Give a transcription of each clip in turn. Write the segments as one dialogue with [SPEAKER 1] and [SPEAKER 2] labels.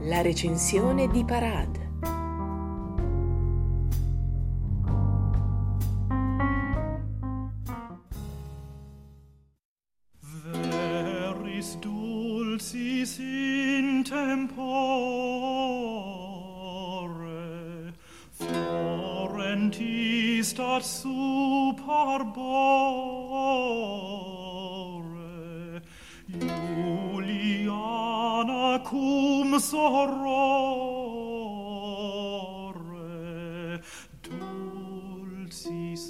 [SPEAKER 1] La recensione di Parade.
[SPEAKER 2] Veris dulcis in tempore, florentis dat super bore, Juliana cum sorore, dulcis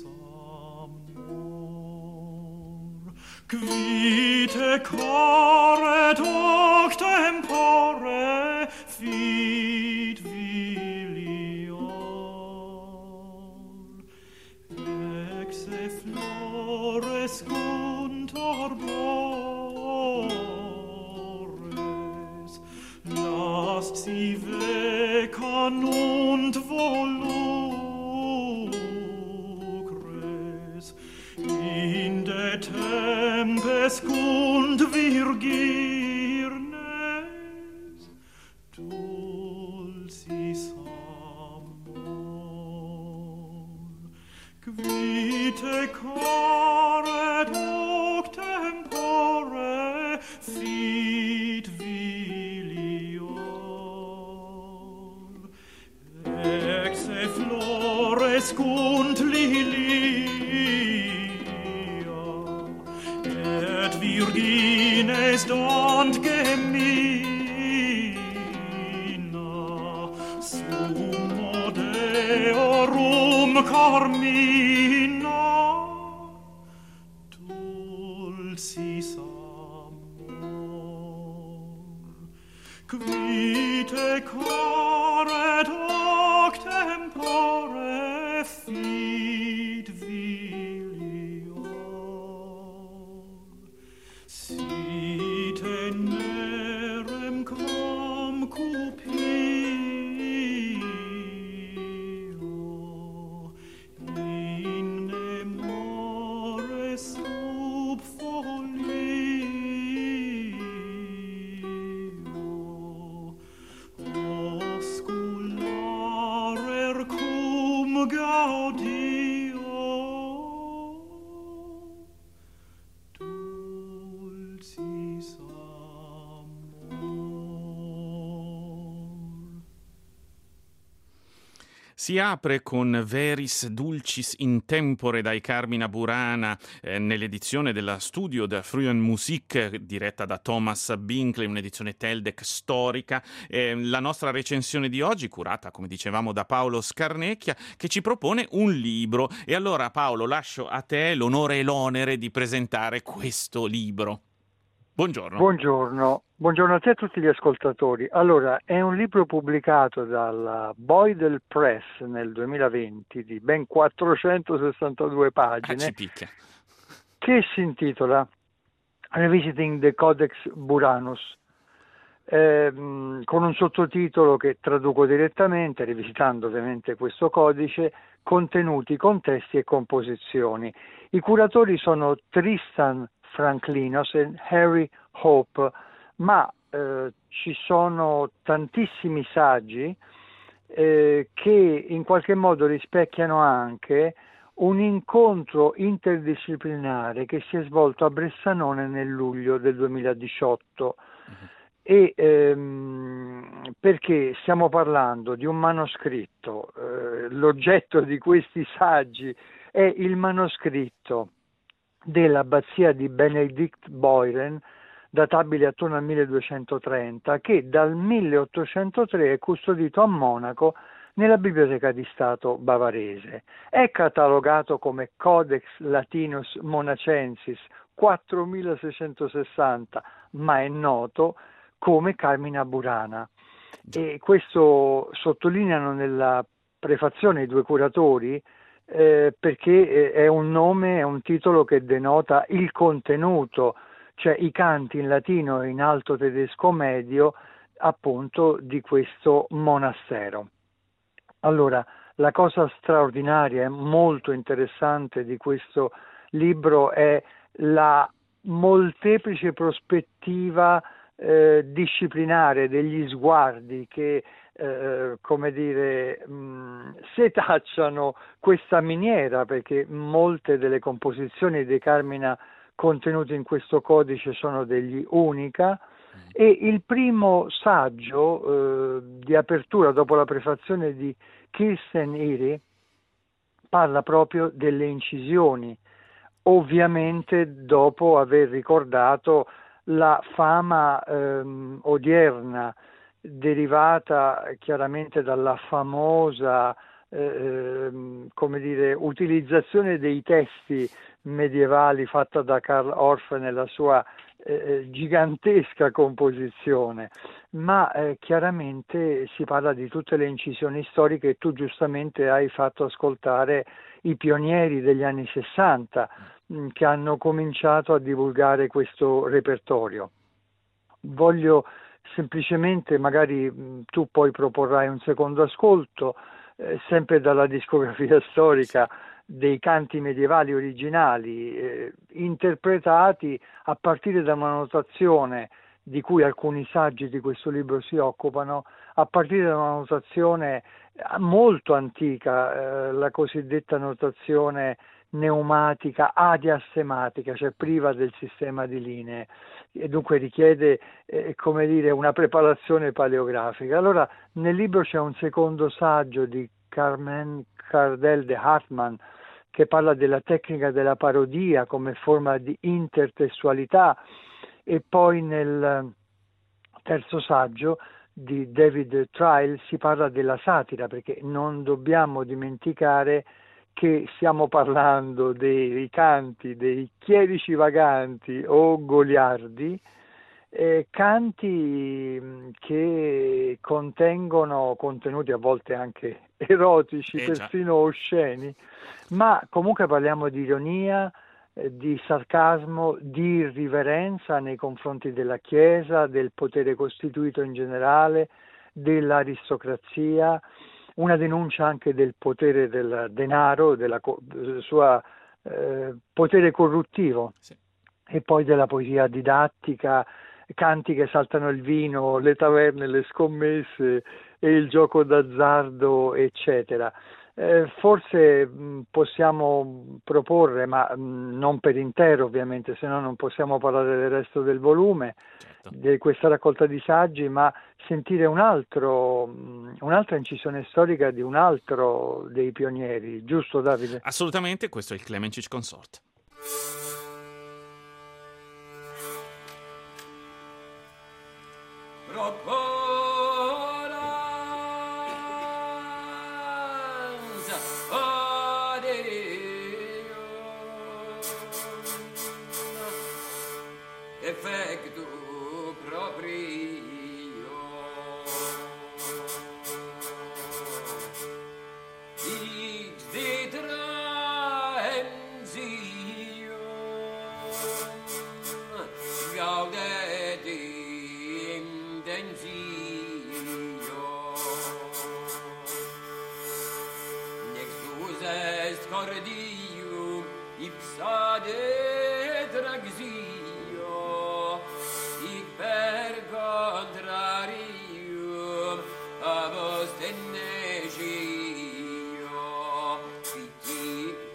[SPEAKER 2] amor, quite caret hoc tempore fit vilior, exe flores cuntor bores, last si vecanunt volucres, in de tempes cund virgirnes, dulcis amor, quite caret hoc tempore fit vilior, exe flores cund lilia, et virgines dant gemina, summo deorum carmina, dulcis amor, quite caret hoc tempore fit vilior, si tenerem quam Cupio, in memore sub folio, oscularer cum gaudio, dulcis amor.
[SPEAKER 3] Si apre con Veris Dulcis in Tempore dai Carmina Burana nell'edizione della Studio der Frühen Musik diretta da Thomas Binkley, un'edizione Teldec storica. La nostra recensione di oggi, curata come dicevamo da Paolo Scarnecchia, che ci propone un libro. E allora Paolo, lascio a te l'onore e l'onere di presentare questo libro. Buongiorno.
[SPEAKER 4] Buongiorno a te e a tutti gli ascoltatori. Allora, è un libro pubblicato dalla Boydell Press nel 2020 di ben 462 pagine,
[SPEAKER 3] ci picchia,
[SPEAKER 4] che si intitola Revisiting the Codex Buranus, con un sottotitolo che traduco direttamente, rivisitando ovviamente questo codice, contenuti, contesti e composizioni. I curatori sono Tristan Franklinos e Harry Hope, ma ci sono tantissimi saggi che in qualche modo rispecchiano anche un incontro interdisciplinare che si è svolto a Bressanone nel luglio del 2018. E perché stiamo parlando di un manoscritto, l'oggetto di questi saggi è il manoscritto dell'abbazia di Benedict Boyren, databile attorno al 1230, che dal 1803 è custodito a Monaco nella Biblioteca di Stato bavarese. È catalogato come Codex Latinus Monacensis 4660, ma è noto come Carmina Burana. E questo sottolineano nella prefazione i due curatori, perché è un nome, è un titolo che denota il contenuto, cioè i canti in latino e in alto tedesco medio, appunto, di questo monastero. Allora, la cosa straordinaria e molto interessante di questo libro è la molteplice prospettiva disciplinare degli sguardi che come dire, setacciano questa miniera, perché molte delle composizioni di Carmina contenute in questo codice sono degli unica, e il primo saggio di apertura dopo la prefazione di Kirsten Iri parla proprio delle incisioni, ovviamente dopo aver ricordato la fama odierna derivata chiaramente dalla famosa come dire, utilizzazione dei testi medievali fatta da Karl Orff nella sua gigantesca composizione, ma chiaramente si parla di tutte le incisioni storiche, e tu giustamente hai fatto ascoltare i pionieri degli anni 60 che hanno cominciato a divulgare questo repertorio. Voglio semplicemente, magari tu poi proporrai un secondo ascolto, sempre dalla discografia storica, dei canti medievali originali, interpretati a partire da una notazione di cui alcuni saggi di questo libro si occupano, a partire da una notazione molto antica, la cosiddetta notazione pneumatica adiastematica, cioè priva del sistema di linee, e dunque richiede come dire, una preparazione paleografica. Allora nel libro c'è un secondo saggio di Carmen Cardel de Hartmann che parla della tecnica della parodia come forma di intertestualità, e poi nel terzo saggio di David Trial si parla della satira, perché non dobbiamo dimenticare che stiamo parlando dei canti dei chierici vaganti o goliardi, canti che contengono contenuti a volte anche erotici, persino osceni, ma comunque parliamo di ironia, di sarcasmo, di irriverenza nei confronti della Chiesa, del potere costituito in generale, dell'aristocrazia, una denuncia anche del potere del denaro, della sua potere corruttivo, sì. E poi della poesia didattica, canti che saltano il vino, le taverne, le scommesse e il gioco d'azzardo, eccetera. Forse possiamo proporre, ma non per intero ovviamente, se no non possiamo parlare del resto del volume, certo, di questa raccolta di saggi, ma sentire un'altra incisione storica di un altro dei pionieri, giusto Davide?
[SPEAKER 3] Assolutamente, questo è il Klemenčić Consort.
[SPEAKER 5] Effectu proprio ix de transio gaudet intensio nextus est cordium ipsade traxio per contrarium avos tennecio fitti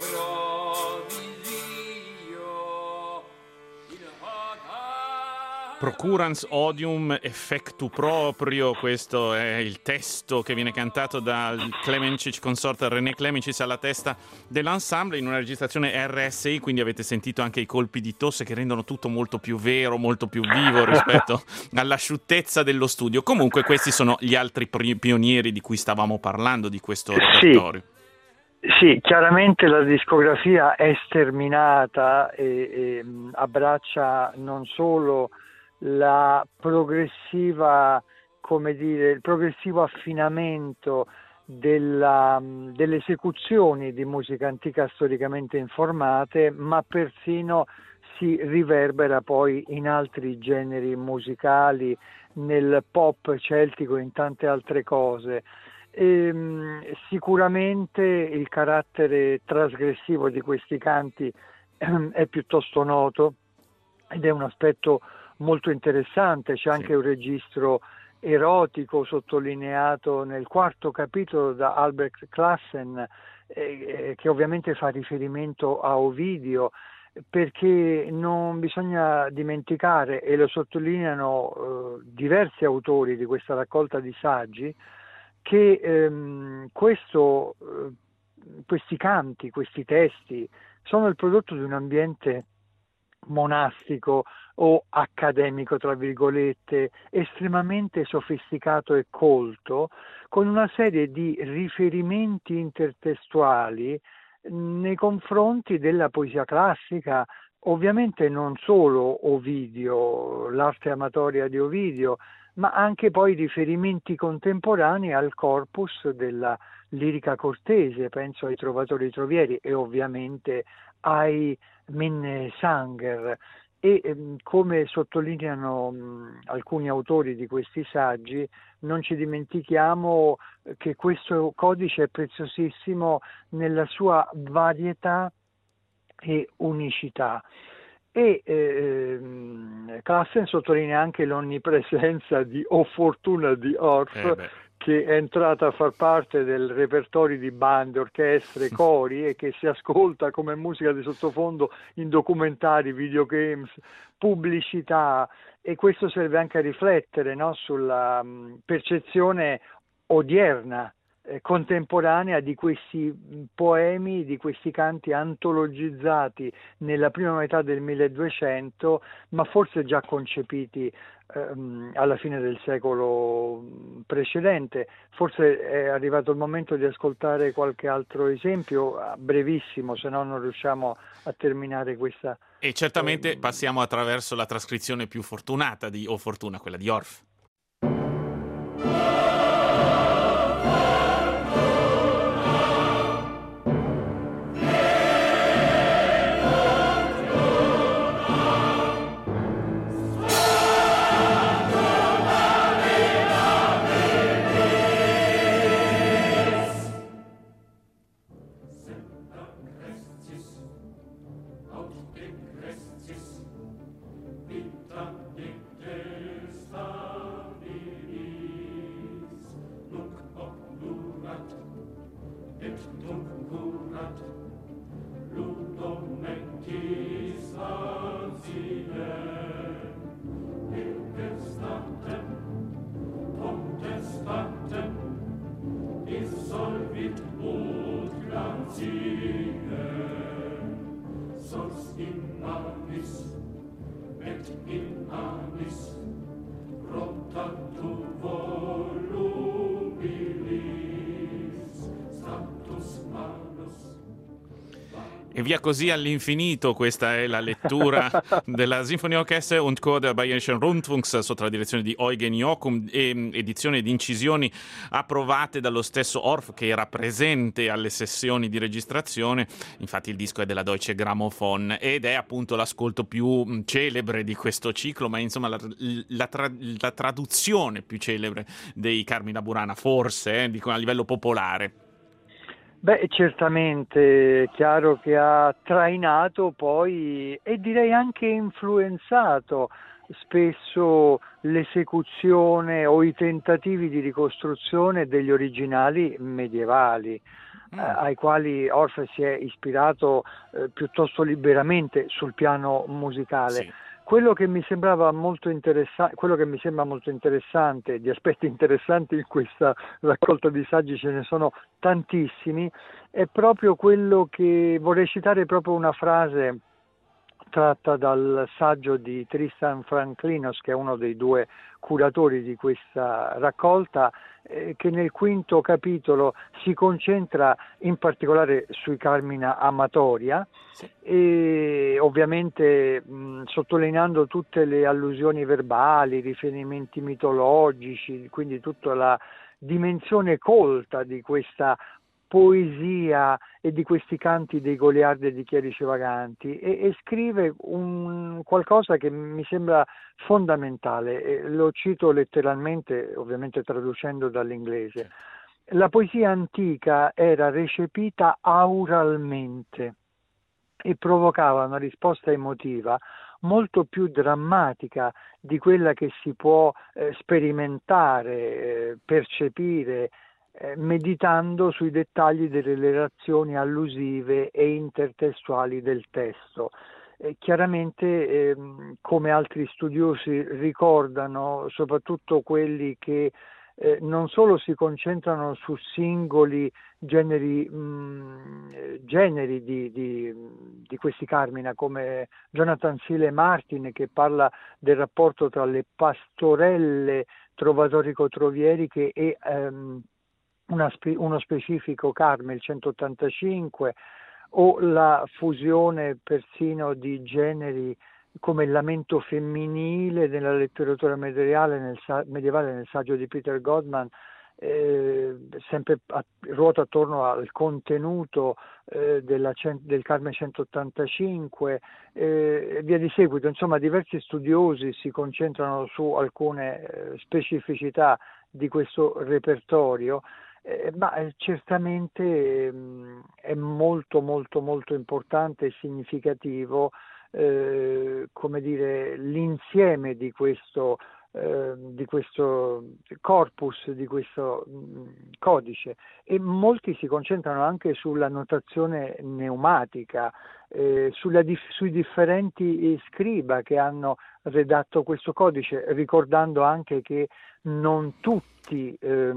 [SPEAKER 5] provisio in
[SPEAKER 3] Procurans odium effectu proprio, questo è il testo che viene cantato dal Klemenčić Consort. René Klemenčić alla testa dell'ensemble in una registrazione RSI, quindi avete sentito anche i colpi di tosse che rendono tutto molto più vero, molto più vivo rispetto all'asciuttezza dello studio. Comunque questi sono gli altri pionieri di cui stavamo parlando di questo repertorio.
[SPEAKER 4] Sì, chiaramente la discografia è sterminata e abbraccia non solo la progressiva, come dire, il progressivo affinamento delle esecuzioni di musica antica storicamente informate, ma persino si riverbera poi in altri generi musicali, nel pop celtico e in tante altre cose. Sicuramente il carattere trasgressivo di questi canti è piuttosto noto ed è un aspetto molto interessante, c'è anche un registro erotico sottolineato nel quarto capitolo da Albrecht Classen, che ovviamente fa riferimento a Ovidio, perché non bisogna dimenticare, e lo sottolineano diversi autori di questa raccolta di saggi, che questi canti, questi testi sono il prodotto di un ambiente monastico o accademico, tra virgolette, estremamente sofisticato e colto, con una serie di riferimenti intertestuali nei confronti della poesia classica, ovviamente non solo Ovidio, l'arte amatoria di Ovidio, ma anche poi riferimenti contemporanei al corpus della lirica cortese, penso ai Trovatori e Trovieri e ovviamente ai Minnesänger. E come sottolineano alcuni autori di questi saggi, non ci dimentichiamo che questo codice è preziosissimo nella sua varietà e unicità. E Classen sottolinea anche l'onnipresenza di O Fortuna di Orff, che è entrata a far parte del repertorio di bande, orchestre, cori e che si ascolta come musica di sottofondo in documentari, videogames, pubblicità, e questo serve anche a riflettere, no, sulla percezione odierna, contemporanea di questi poemi, di questi canti antologizzati nella prima metà del 1200, ma forse già concepiti alla fine del secolo precedente. Forse è arrivato il momento di ascoltare qualche altro esempio, brevissimo, se no non riusciamo a terminare questa.
[SPEAKER 3] E certamente passiamo attraverso la trascrizione più fortunata di O Fortuna, quella di Orff. E via così all'infinito, questa è la lettura della Sinfonieorchester und Chor der Bayerischen Rundfunks sotto la direzione di Eugen Jochum, edizione di incisioni approvate dallo stesso Orff, che era presente alle sessioni di registrazione. Infatti il disco è della Deutsche Grammophon ed è appunto l'ascolto più celebre di questo ciclo, ma insomma la traduzione più celebre dei Carmina Burana, forse, dico a livello popolare.
[SPEAKER 4] Beh, certamente, è chiaro che ha trainato poi e direi anche influenzato spesso l'esecuzione o i tentativi di ricostruzione degli originali medievali, ai quali Orff si è ispirato piuttosto liberamente sul piano musicale.
[SPEAKER 3] Sì.
[SPEAKER 4] Quello che mi sembrava molto interessante, quello che mi sembra molto interessante, di aspetti interessanti in questa raccolta di saggi ce ne sono tantissimi, è proprio quello che vorrei citare, proprio una frase tratta dal saggio di Tristan Franklinos, che è uno dei due curatori di questa raccolta, che nel quinto capitolo si concentra in particolare sui Carmina Amatoria, e ovviamente sottolineando tutte le allusioni verbali, riferimenti mitologici, quindi tutta la dimensione colta di questa poesia e di questi canti dei goliardi e di chierici vaganti, e scrive qualcosa che mi sembra fondamentale, e lo cito letteralmente, ovviamente traducendo dall'inglese. La poesia antica era recepita auralmente e provocava una risposta emotiva molto più drammatica di quella che si può sperimentare, percepire, meditando sui dettagli delle relazioni allusive e intertestuali del testo. Chiaramente, come altri studiosi ricordano, soprattutto quelli che non solo si concentrano su singoli generi di questi Carmina, come Jonathan Sile Martin, che parla del rapporto tra le pastorelle trovatorico-trovieriche e uno specifico Carme, il 185, o la fusione persino di generi come il lamento femminile nella letteratura medievale, nel saggio di Peter Godman, sempre ruota attorno al contenuto del Carme 185, e via di seguito. Insomma, diversi studiosi si concentrano su alcune specificità di questo repertorio, ma certamente è molto molto molto importante e significativo, come dire, l'insieme di questo corpus, di questo codice, e molti si concentrano anche sulla notazione pneumatica, sui differenti scriba che hanno redatto questo codice, ricordando anche che non tutti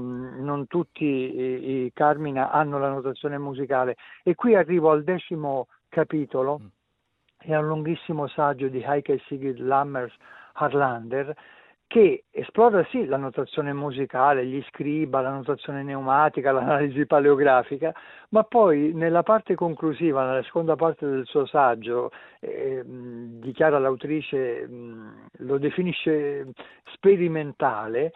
[SPEAKER 4] i Carmina hanno la notazione musicale. E qui arrivo al 10° capitolo, è un lunghissimo saggio di Heike Sigrid Lammers Harlander, che esplora sì la notazione musicale, gli scriba, la notazione pneumatica, l'analisi paleografica, ma poi nella parte conclusiva, nella seconda parte del suo saggio, dichiara l'autrice, lo definisce sperimentale,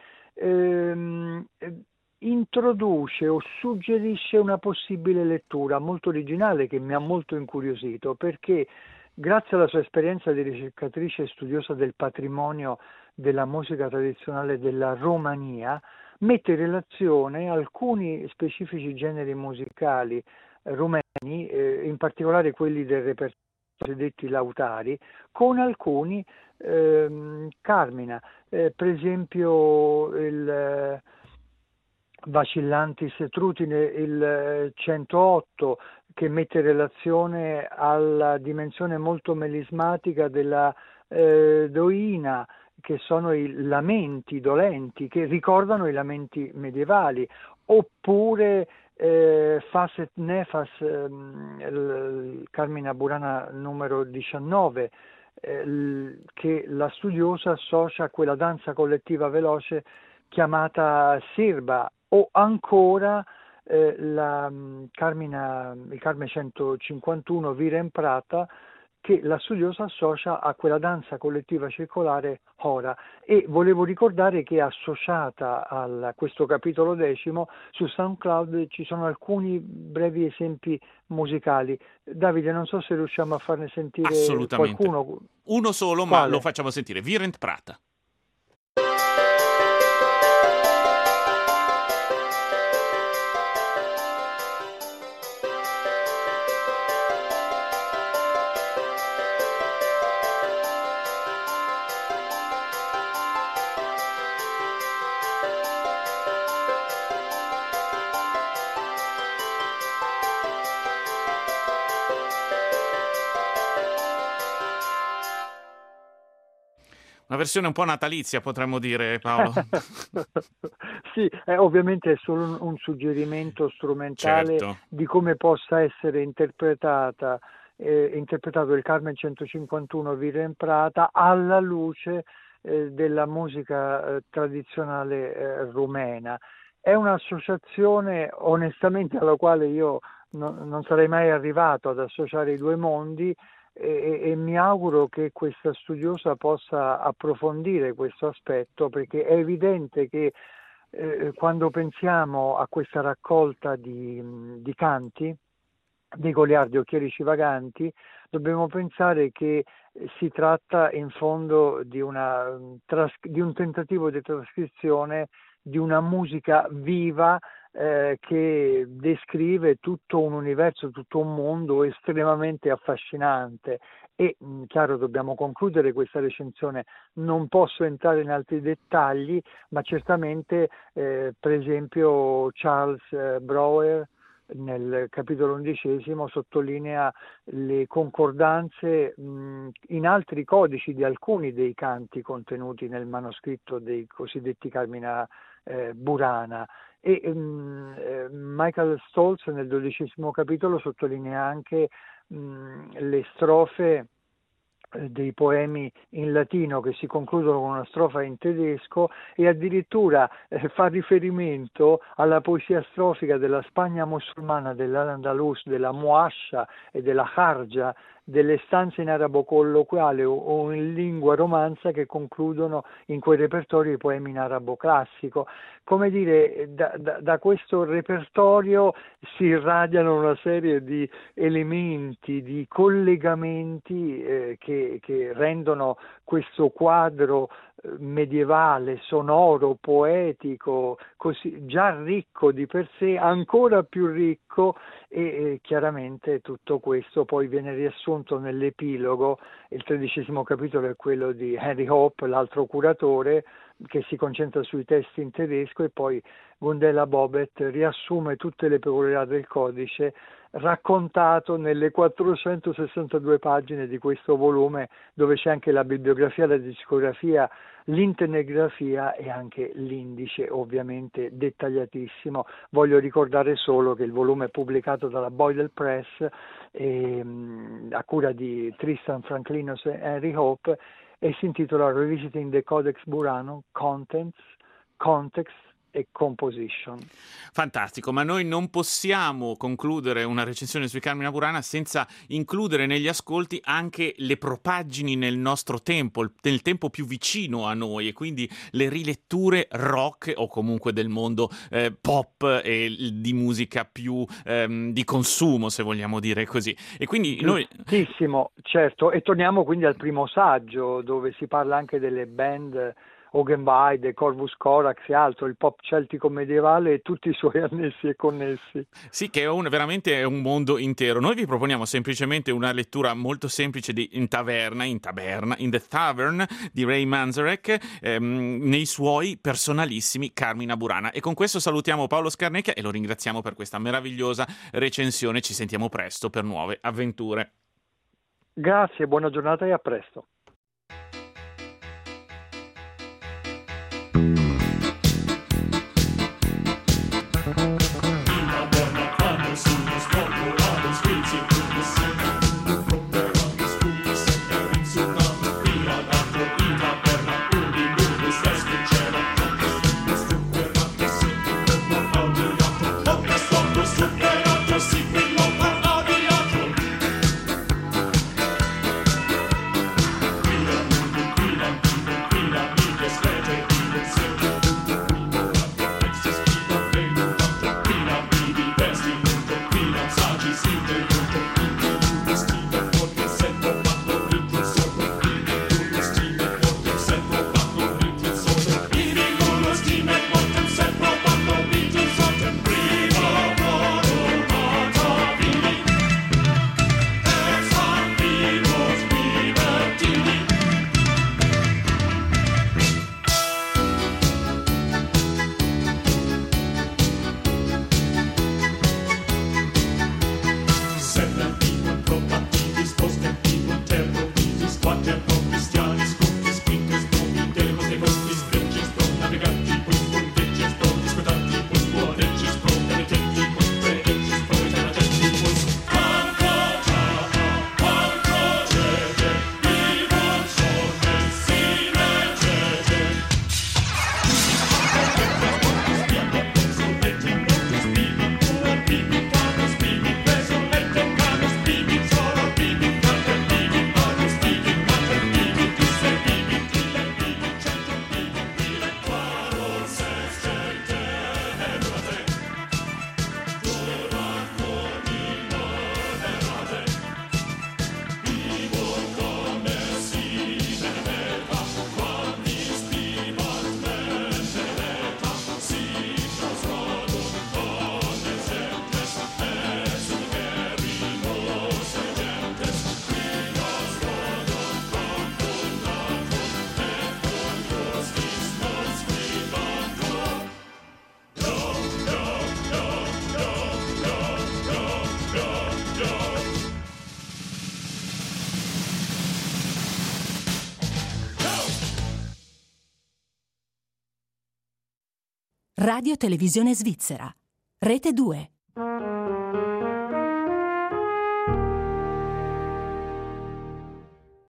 [SPEAKER 4] introduce o suggerisce una possibile lettura molto originale che mi ha molto incuriosito, perché grazie alla sua esperienza di ricercatrice e studiosa del patrimonio della musica tradizionale della Romania, mette in relazione alcuni specifici generi musicali rumeni, in particolare quelli del repertorio cosiddetti lautari, con alcuni Carmina, per esempio il Vacillantis Trutine, il 108, che mette in relazione alla dimensione molto melismatica della doina, che sono i lamenti dolenti, che ricordano i lamenti medievali, oppure Fas et Nefas, Carmina Burana numero 19, che la studiosa associa a quella danza collettiva veloce chiamata Sirba, o ancora il Carme 151 Vira in Prata, che la studiosa associa a quella danza collettiva circolare Hora. E volevo ricordare che associata a questo capitolo 10 su SoundCloud ci sono alcuni brevi esempi musicali. Davide, non so se riusciamo a farne sentire qualcuno.
[SPEAKER 3] Uno solo,
[SPEAKER 4] Quale?
[SPEAKER 3] ma lo facciamo sentire. Virent Prata. Una versione un po' natalizia, potremmo dire, Paolo.
[SPEAKER 4] Sì, ovviamente è solo un suggerimento strumentale,
[SPEAKER 3] certo,
[SPEAKER 4] di come possa essere interpretato il Carmen 151 Vira in Prata alla luce della musica tradizionale rumena. È un'associazione onestamente alla quale io non sarei mai arrivato ad associare i due mondi, e mi auguro che questa studiosa possa approfondire questo aspetto, perché è evidente che quando pensiamo a questa raccolta di canti dei Goliardi Occhierici Vaganti, dobbiamo pensare che si tratta in fondo di un tentativo di trascrizione di una musica viva che descrive tutto un universo, tutto un mondo estremamente affascinante. E chiaro, dobbiamo concludere questa recensione, non posso entrare in altri dettagli, ma certamente per esempio Charles Brouwer nel capitolo 11 sottolinea le concordanze in altri codici di alcuni dei canti contenuti nel manoscritto dei cosiddetti Carmina Burana, e Michael Stoltz nel 12 capitolo sottolinea anche le strofe dei poemi in latino che si concludono con una strofa in tedesco, e addirittura fa riferimento alla poesia strofica della Spagna musulmana, dell'Al-Andalus, della Muascia e della Harja, delle stanze in arabo colloquiale o in lingua romanza che concludono in quel repertorio i poemi in arabo classico. Come dire, da questo repertorio si irradiano una serie di elementi, di collegamenti che rendono questo quadro medievale, sonoro, poetico, così già ricco di per sé, ancora più ricco, e chiaramente tutto questo poi viene riassunto nell'epilogo. Il 13° capitolo è quello di Henry Hope, l'altro curatore, che si concentra sui testi in tedesco, e poi Gundela Bobet riassume tutte le peculiarità del codice raccontato nelle 462 pagine di questo volume, dove c'è anche la bibliografia, la discografia, l'integrafia e anche l'indice, ovviamente dettagliatissimo. Voglio ricordare solo che il volume è pubblicato dalla Boydell Press a cura di Tristan Franklinus e Henry Hope, e si intitola Revisiting the Codex Burano, Contents, Context e Composition.
[SPEAKER 3] Fantastico, ma noi non possiamo concludere una recensione sui Carmina Burana senza includere negli ascolti anche le propaggini nel nostro tempo, nel tempo più vicino a noi, e quindi le riletture rock o comunque del mondo pop e di musica più di consumo, se vogliamo dire così. E quindi noi...
[SPEAKER 4] Giustissimo, certo, e torniamo quindi al primo saggio, dove si parla anche delle band Ogenweide, Corvus Corax e altro, il pop celtico medievale e tutti i suoi annessi e connessi.
[SPEAKER 3] Sì, che è veramente un mondo intero. Noi vi proponiamo semplicemente una lettura molto semplice di In the Tavern di Ray Manzarek, nei suoi personalissimi Carmina Burana. E con questo salutiamo Paolo Scarnecchia e lo ringraziamo per questa meravigliosa recensione. Ci sentiamo presto per nuove avventure.
[SPEAKER 4] Grazie, buona giornata e a presto.
[SPEAKER 6] Radio Televisione Svizzera. Rete 2.